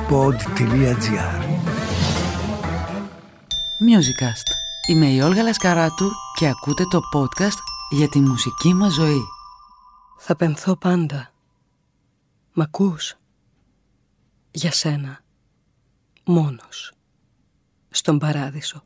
arabicpod.gr. Musicast. Είμαι η Όλγα Λασκαράτου και ακούτε το podcast για τη μουσική μας ζωή. Θα πενθώ πάντα. Μ' ακούς? Για σένα. Μόνος. Στον παράδεισο.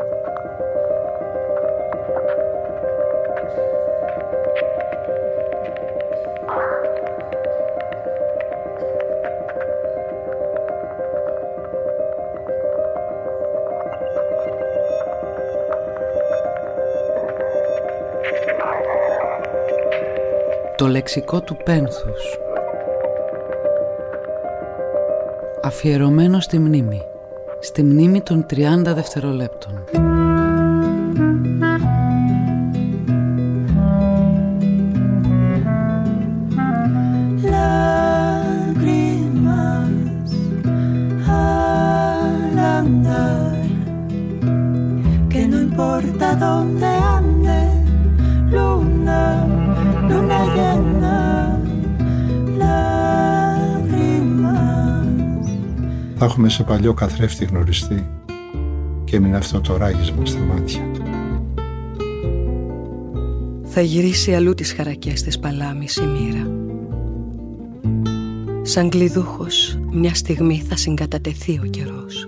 Το λεξικό του πένθους. Αφιερωμένο στη μνήμη. Στη μνήμη των 30 δευτερολέπτων. Θα έχουμε σε παλιό καθρέφτη γνωριστεί και έμεινε αυτό το ράγισμα στα μάτια. Θα γυρίσει αλλού τις χαρακές της παλάμης η μοίρα. Σαν κλειδούχος μια στιγμή θα συγκατατεθεί ο καιρός.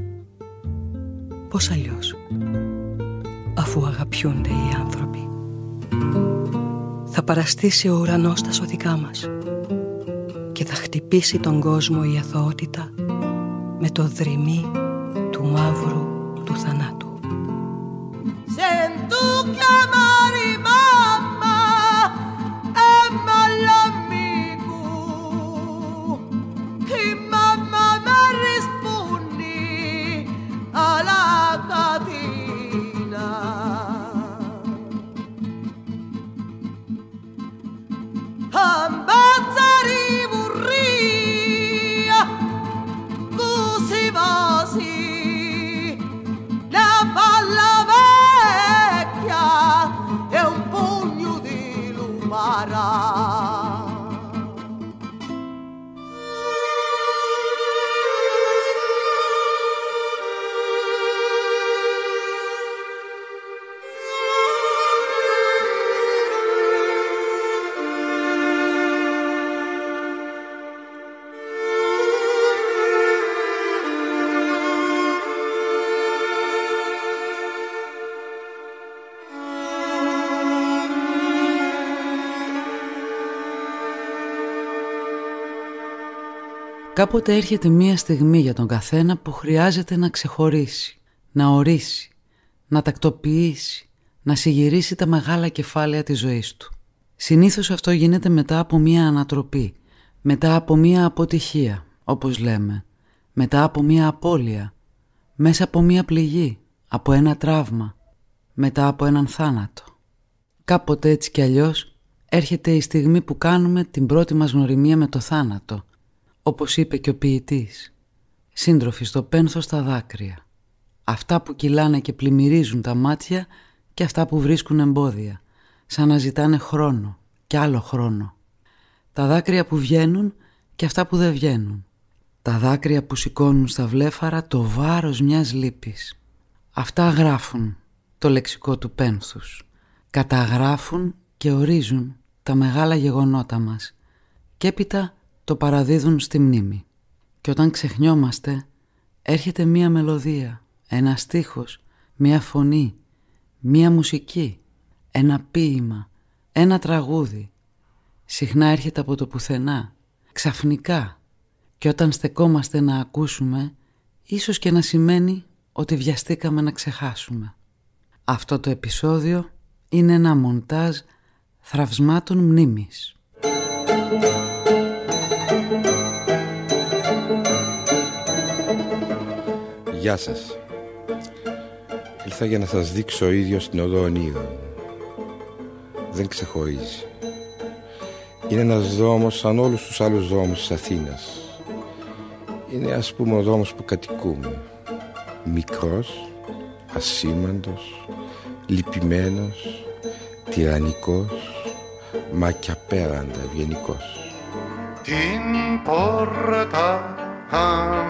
Πώς αλλιώς, αφού αγαπιούνται οι άνθρωποι? Θα παραστήσει ο ουρανός τα σωδικά μας και θα χτυπήσει τον κόσμο η αθωότητα με το δρυμί του μαύρου του θανάτου. Κάποτε έρχεται μία στιγμή για τον καθένα που χρειάζεται να ξεχωρίσει, να ορίσει, να τακτοποιήσει, να συγυρίσει τα μεγάλα κεφάλαια της ζωής του. Συνήθως αυτό γίνεται μετά από μία ανατροπή, μετά από μία αποτυχία, όπως λέμε, μετά από μία απώλεια, μέσα από μία πληγή, από ένα τραύμα, μετά από έναν θάνατο. Κάποτε έτσι κι αλλιώς έρχεται η στιγμή που κάνουμε την πρώτη μας γνωριμία με το θάνατο. Όπως είπε και ο ποιητής, σύντροφοι στο πένθος στα δάκρυα. Αυτά που κυλάνε και πλημμυρίζουν τα μάτια και αυτά που βρίσκουν εμπόδια, σαν να ζητάνε χρόνο και άλλο χρόνο. Τα δάκρυα που βγαίνουν και αυτά που δεν βγαίνουν. Τα δάκρυα που σηκώνουν στα βλέφαρα το βάρος μιας λύπης. Αυτά γράφουν το λεξικό του πένθους. Καταγράφουν και ορίζουν τα μεγάλα γεγονότα μας και έπειτα το παραδίδουν στη μνήμη. Και όταν ξεχνιόμαστε, έρχεται μία μελωδία, ένα στίχος, μία φωνή, μία μουσική, ένα ποίημα, ένα τραγούδι. Συχνά έρχεται από το πουθενά, ξαφνικά. Και όταν στεκόμαστε να ακούσουμε, ίσως και να σημαίνει ότι βιαστήκαμε να ξεχάσουμε. Αυτό το επεισόδιο είναι ένα μοντάζ θραυσμάτων μνήμης. Γεια σας. Ήλθα για να σας δείξω ο ίδιος την οδό ονείρων. Δεν ξεχωρίζει. Είναι ένας δρόμος σαν όλους τους άλλους δρόμους της Αθήνας. Είναι ας πούμε ο δρόμος που κατοικούμε. Μικρός, ασήμαντος, λυπημένος, τυραννικός, μα κι απέραντα ευγενικός. Την πόρτα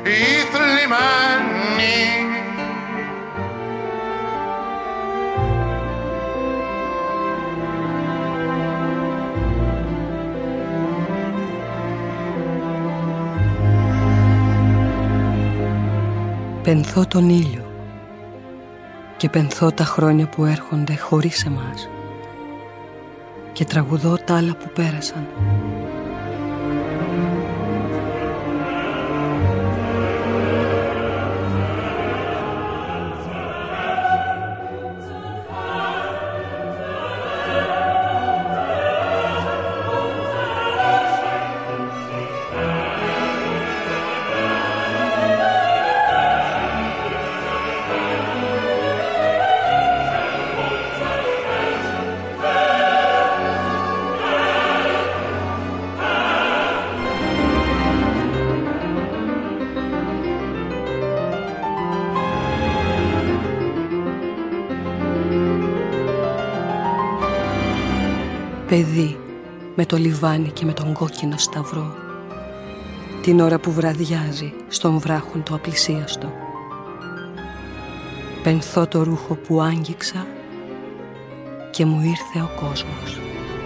η θλιμμένη. Πενθώ τον ήλιο και πενθώ τα χρόνια που έρχονται χωρίς εμάς και τραγουδώ τα άλλα που πέρασαν. Παιδί με το λιβάνι και με τον κόκκινο σταυρό, την ώρα που βραδιάζει στον βράχον το απλησίαστο. Πενθώ το ρούχο που άγγιξα και μου ήρθε ο κόσμος.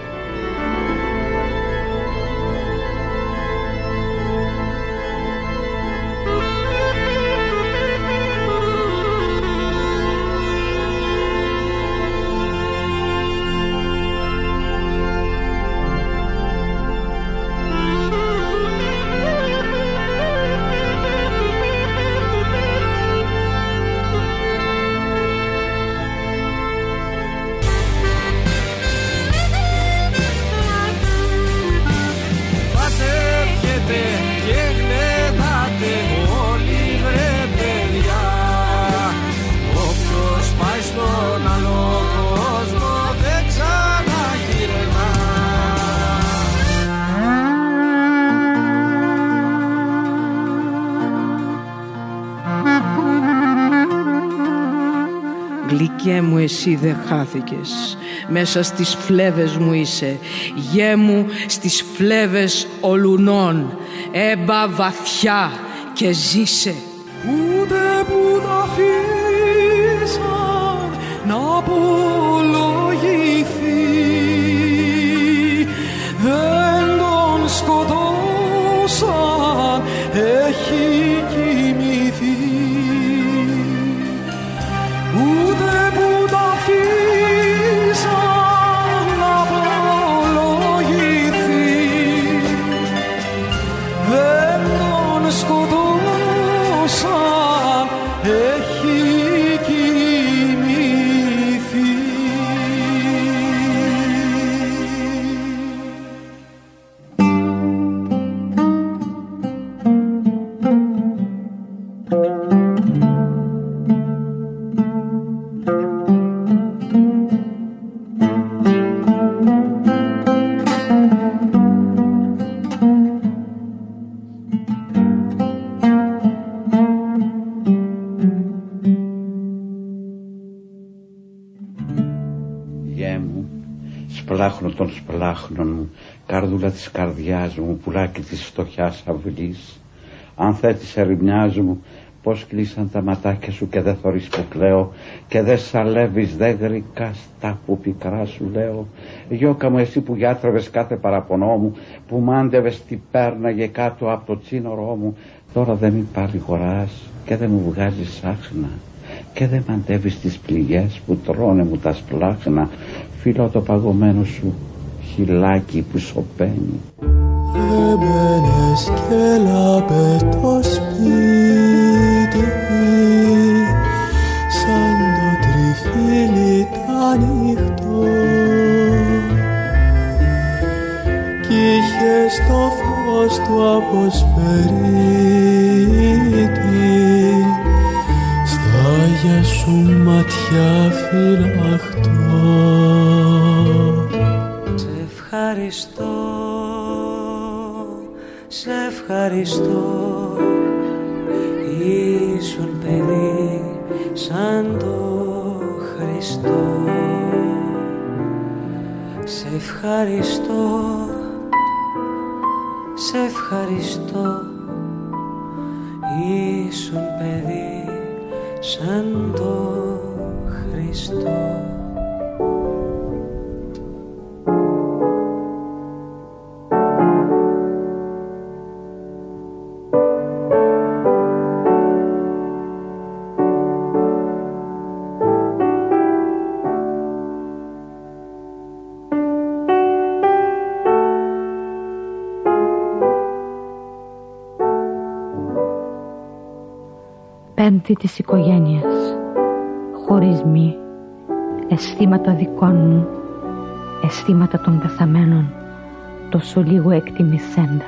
Γλυκέ μου εσύ δεν χάθηκες, μέσα στις φλέβες μου είσαι, γέ μου στις φλέβες ολουνών, έμπα βαθιά και ζήσε. Ούτε που τα αφήσαν να απολογηθεί, δεν τον σκοτώσαν, έχει κοιμηθεί. Ούτε που τα αφήσαν να απολογηθεί, δεν τον σκοτώσαν, έχει κοιμηθεί. Σπλάχνω των σπλάχνων μου, καρδούλα της καρδιάς μου, πουλάκι της φτωχιάς αυλής. Αν θέτεις ερημιάς μου, πως κλείσαν τα ματάκια σου και δε θωρείς που κλαίω, και δε σαλεύεις, δε γρικάς τα που πικρά σου λέω. Γιώκα μου εσύ που γιάτρευες κάθε παραπονό μου, που μάντευες τι πέρναγε κάτω από το τσίνορό μου, τώρα δεν μη παρηγοράς και δεν μου βγάζεις άχνα, και δεν μαντεύεις τις πληγές που τρώνε μου τα σπλάχνα. Φιλώ το παγωμένο σου χυλάκι που σωπαίνει. Έμπαινες και έλαπε το σπίτι, σαν το τριφύλι τ' ανοιχτό, κι είχες το φως του αποσπερίτη, στα άγια σου ματιά φυλαχτό. Ευχαριστώ, σε ευχαριστώ, ήσουν παιδί σαν το Χριστό. Σε ευχαριστώ, σε ευχαριστώ, ήσουν παιδί σαν το Χριστό. Πέμπτη της οικογένειας. Χωρισμοί, αισθήματα δικών μου, αισθήματα των πεθαμένων, τόσο λίγο εκτιμηθέντα.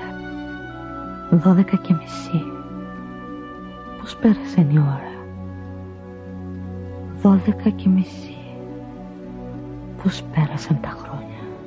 12:30. Πώς πέρασε η ώρα? 12:30. Πώς πέρασαν τα χρόνια?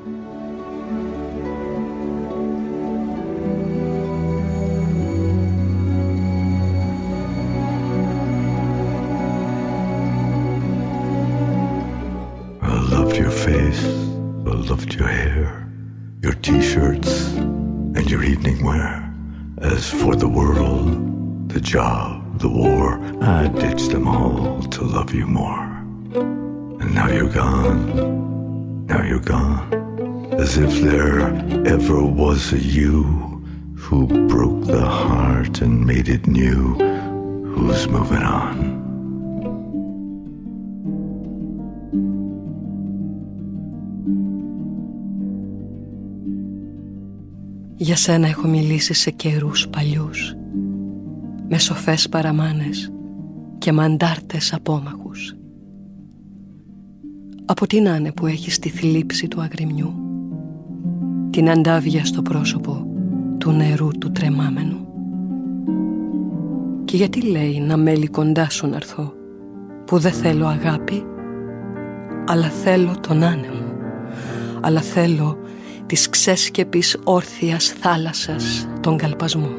I loved your hair, your t-shirts, and your evening wear. As for the world, the job, the war, I ditched them all to love you more. And now you're gone, now you're gone, as if there ever was a you who broke the heart and made it new, who's moving on. Για σένα έχω μιλήσει σε καιρούς παλιούς, με σοφές παραμάνες και μαντάρτες απόμαχους. Από τι να είναι που έχεις τη θλίψη του αγριμιού, την αντάβια στο πρόσωπο του νερού του τρεμάμενου. Και γιατί λέει να μέλει κοντά σου να έρθω, που δεν θέλω αγάπη, αλλά θέλω τον άνεμο, αλλά θέλω της ξέσκεπης όρθιας θάλασσας τον καλπασμό.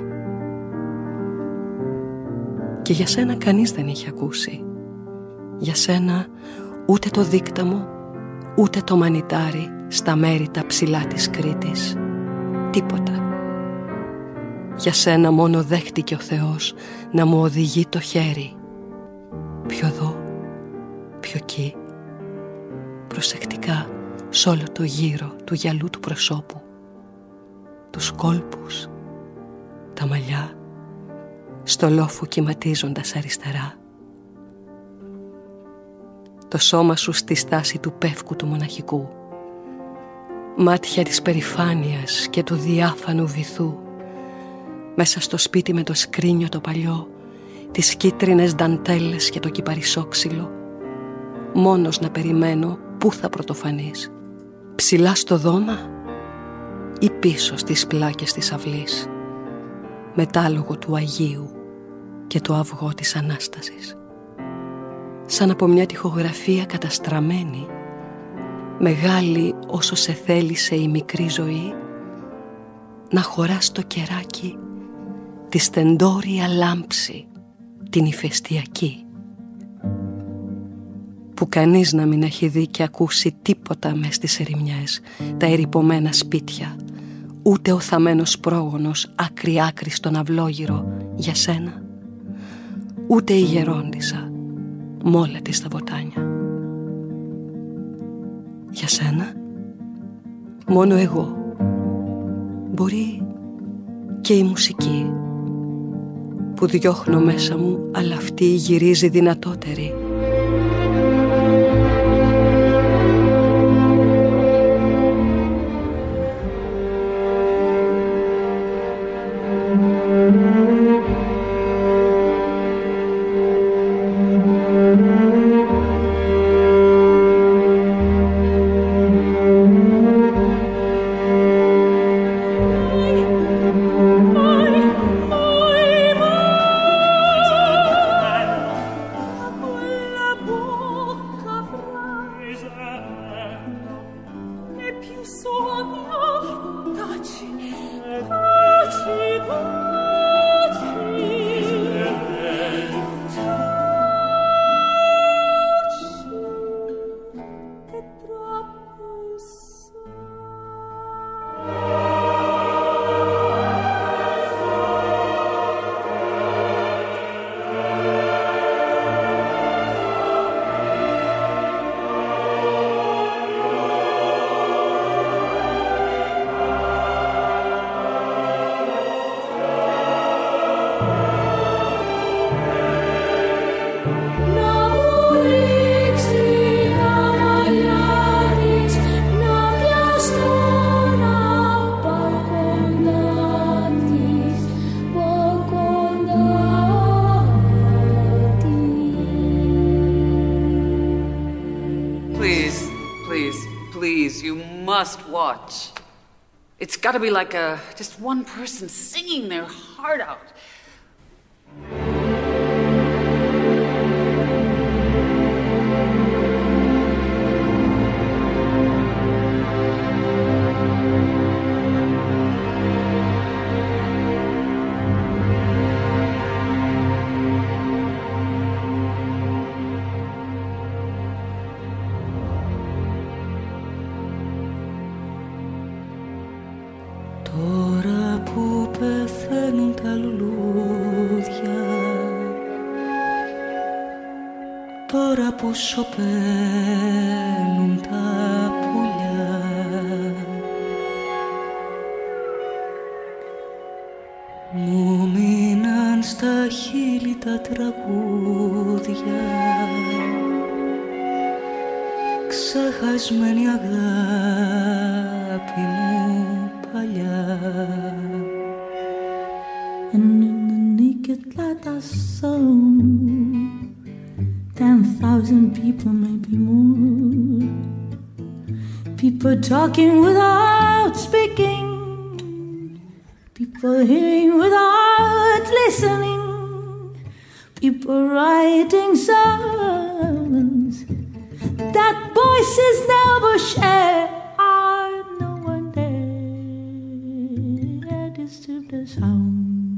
Και για σένα κανείς δεν είχε ακούσει. Για σένα ούτε το δίκταμο, ούτε το μανιτάρι στα μέρη τα ψηλά της Κρήτης. Τίποτα. Για σένα μόνο δέχτηκε ο Θεός να μου οδηγεί το χέρι. Πιο εδώ, πιο εκεί, προσεκτικά σ' όλο το γύρο του γυαλού του προσώπου, τους κόλπους, τα μαλλιά, στο λόφο κυματίζοντας αριστερά. Το σώμα σου στη στάση του πεύκου του μοναχικού, μάτια της περηφάνειας και του διάφανου βυθού, μέσα στο σπίτι με το σκρίνιο το παλιό, τις κίτρινες νταντέλες και το κυπαρισόξυλο, μόνος να περιμένω πού θα πρωτοφανείς, ψηλά στο δώμα ή πίσω στις πλάκες της αυλής, μετάλογο του Αγίου και το αυγό της Ανάστασης. Σαν από μια τοιχογραφία καταστραμμένη, μεγάλη όσο σε θέλησε η μικρή ζωή, να χωράς το κεράκι τη στεντόρια λάμψη, την ηφαιστειακή, που κανείς να μην έχει δει και ακούσει τίποτα μες στις ερημιές, τα ερειπωμένα σπίτια, ούτε ο θαμμένος πρόγονος άκρη-άκρη στον αυλόγυρο για σένα, ούτε η γερόντισσα μ' όλα της τα βοτάνια. Για σένα μόνο εγώ, μπορεί και η μουσική που διώχνω μέσα μου, αλλά αυτή γυρίζει δυνατότερη. must watch. It's got to be like just one person singing their heart out. Τώρα που πεθαίνουν τα λουλούδια, τώρα που σωπαίνουν τα πουλιά, μου μείναν στα χείλη τα τραγούδια, ξεχασμένη αγάπη μου παλιά. And in the naked light I saw 10,000 people, maybe more. People talking without speaking, people hearing without listening, people writing songs that voices never share. No one dare disturb the sound.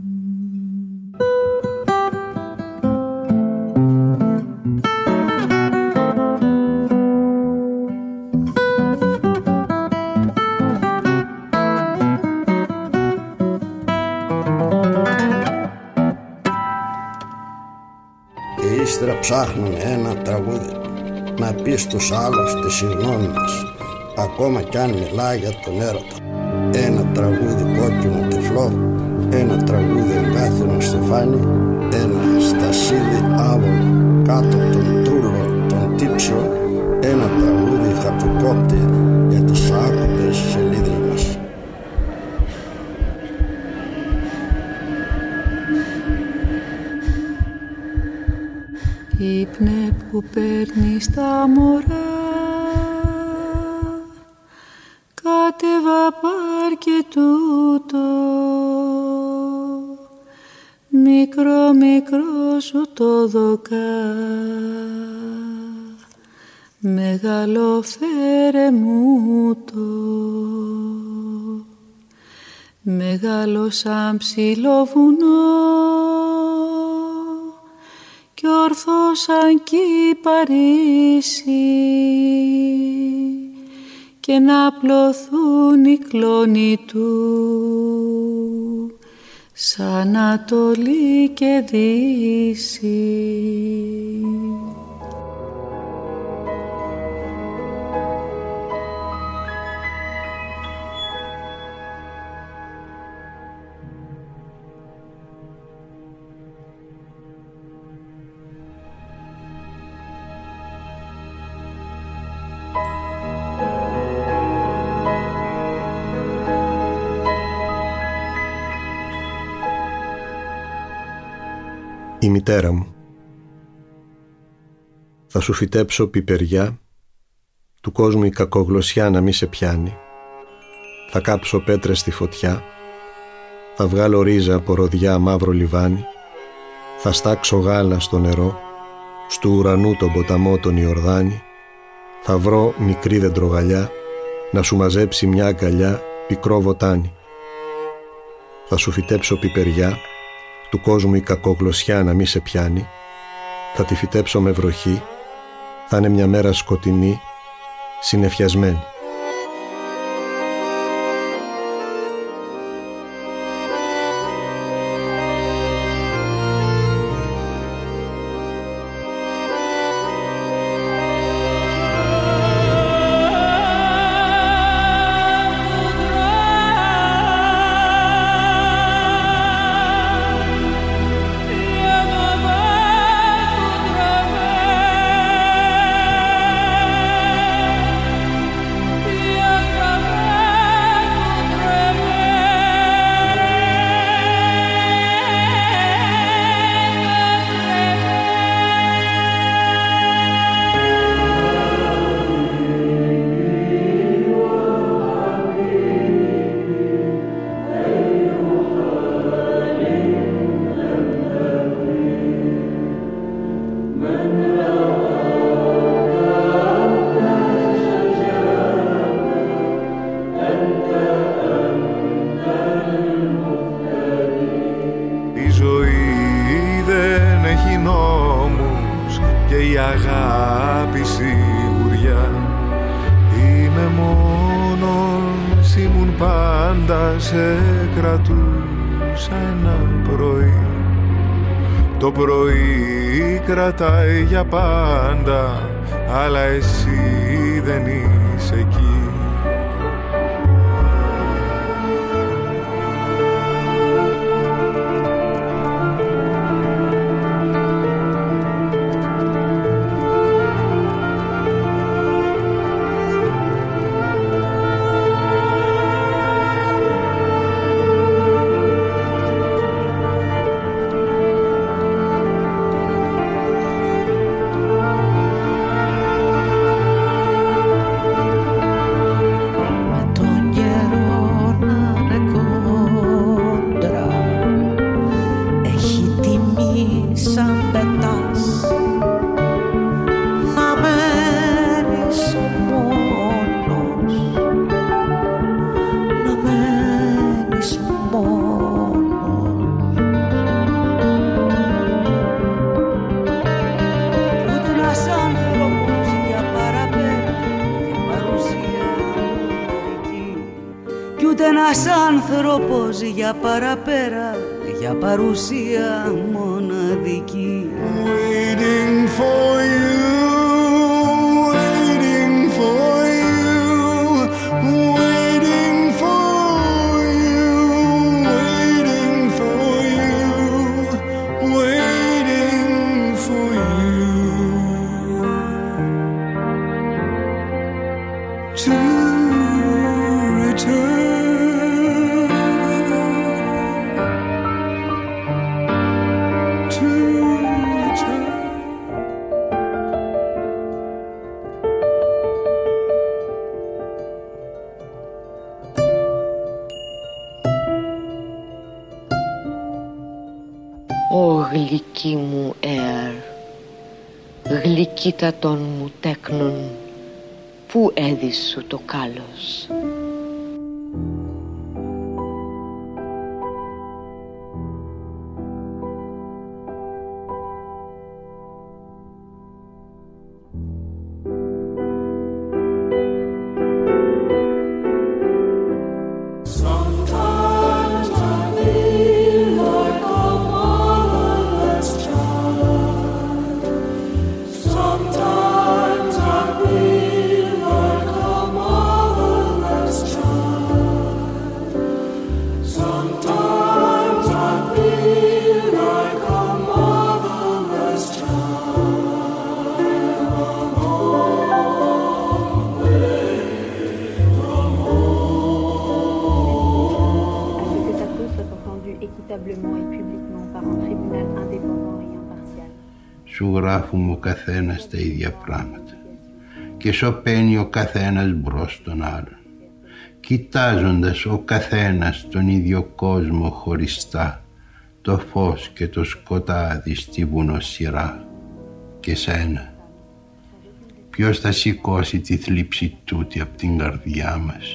Και ύστερα ψάχνουν ένα τραγούδι να πει στους άλλους τη συγγνώμη μας, ακόμα κι αν μιλάει για τον έρωτα. Ένα τραγούδι κόκκινο τυφλό, ένα τραγούδι εγκάθινο στεφάνι, ένα στασίδι άβολο κάτω από τον τρούλο των τύψεων, ένα τραγούδι χαποκόπτη για τις άκουτες σελίδες μας. Ύπνε που παίρνεις τα μωρά, κάτεβα πάρκε τούτο, μικρό μικρό σου το δοκά, μεγάλο φέρε μου το, μεγάλο σαν ψηλό βουνό κι όρθο σαν κυπαρίσι και να πλωθούν οι κλόνοι του σαν Ανατολή και Δύση. Η μητέρα μου. Θα σου φυτέψω πιπεριά, του κόσμου η κακογλωσσιά να μη σε πιάνει. Θα κάψω πέτρες στη φωτιά, θα βγάλω ρίζα από ροδιά μαύρο λιβάνι, θα στάξω γάλα στο νερό, στου ουρανού τον ποταμό τον Ιορδάνη, θα βρω μικρή δεντρογαλιά να σου μαζέψει μια αγκαλιά πικρό βοτάνι. Θα σου φυτέψω πιπεριά, του κόσμου η κακογλωσσιά να μη σε πιάνει, θα τη φυτέψω με βροχή, θα είναι μια μέρα σκοτεινή, συννεφιασμένη. πάντα σε κρατούσα ένα πρωί. Το πρωί κρατάει για πάντα, αλλά εσύ δεν είσαι εκεί. Άνθρωπος για παραπέρα, για παρουσία μοναδική. Waiting for you, waiting for you, waiting for you, waiting for you, waiting for you to return. Γλυκή μου αέρ, γλυκύτατον μου τέκνον, πού έδισου το κάλος. Σου γράφουμε ο καθένας τα ίδια πράγματα και σωπαίνει ο καθένας μπρος τον άλλον, κοιτάζοντας ο καθένας τον ίδιο κόσμο χωριστά, το φως και το σκοτάδι στη βουνοσειρά. Και σένα, ποιος θα σηκώσει τη θλίψη τούτη απ' την καρδιά μας?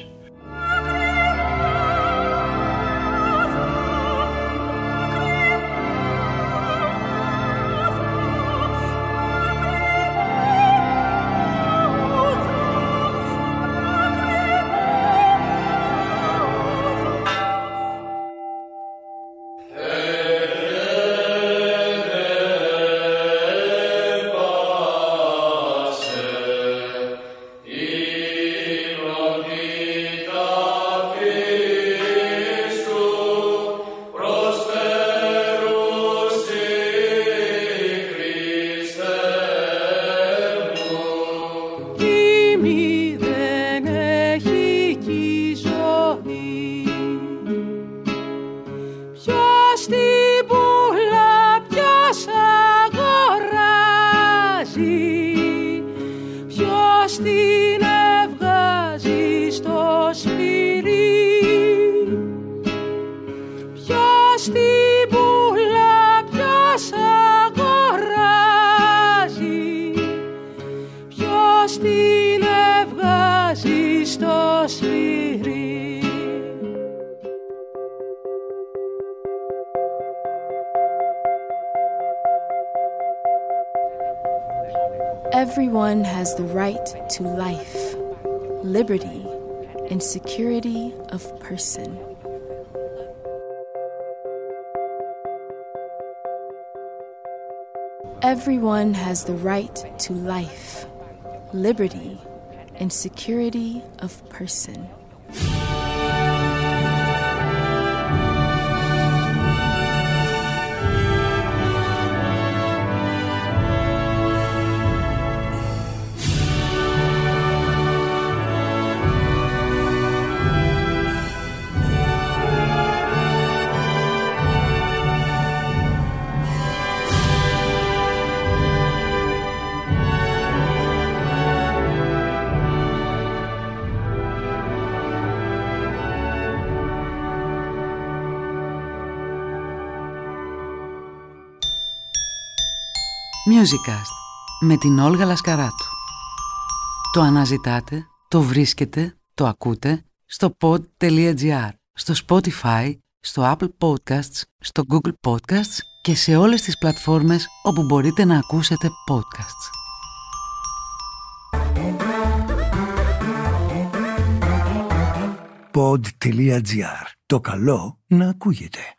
Everyone has the right to life, liberty, and security of person. Everyone has the right to life, liberty, and security of person. Musicast με την Όλγα Λασκαράτου. Το αναζητάτε, το βρίσκετε, το ακούτε στο pod.gr, στο Spotify, στο Apple Podcasts, στο Google Podcasts και σε όλες τις πλατφόρμες όπου μπορείτε να ακούσετε podcasts. Pod.gr. Το καλό να ακούγεται.